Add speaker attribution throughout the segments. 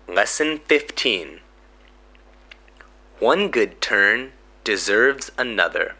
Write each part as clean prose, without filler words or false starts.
Speaker 1: Lesson 15. One good turn deserves another.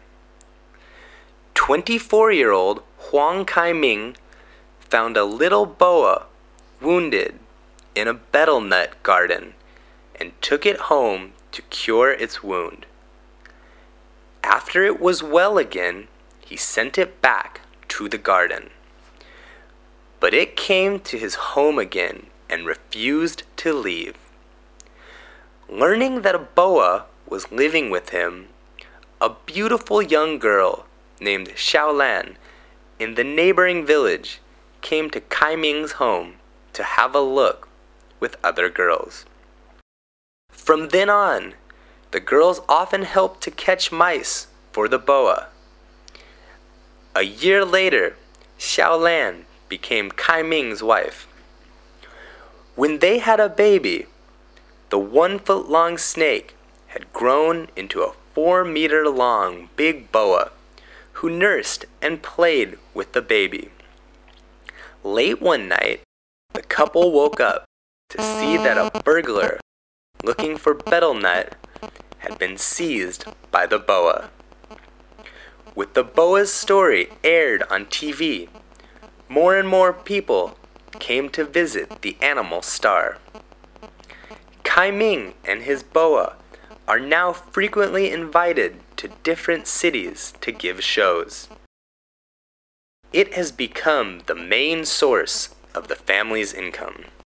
Speaker 1: 24-year-old Huang Kaiming found a little boa wounded in a betel nut garden and took it home to cure its wound. After it was well again, he sent it back to the garden. But it came to his home again and refused to leave. Learning that a boa was living with him, a beautiful young girl named Xiaolan in the neighboring village came to Kaiming's home to have a look with other girls. From then on, the girls often helped to catch mice for the boa. A year later, Xiaolan became Kaiming's wife. When they had a baby, the 1-foot-long snake had grown into a 4-meter-long big boa who nursed and played with the baby. Late one night, the couple woke up to see that a burglar looking for betel nut had been seized by the boa. With the boa's story aired on TV, more and more people came to visit the animal star. Kaiming and his boa are now frequently invited to different cities to give shows. It has become the main source of the family's income.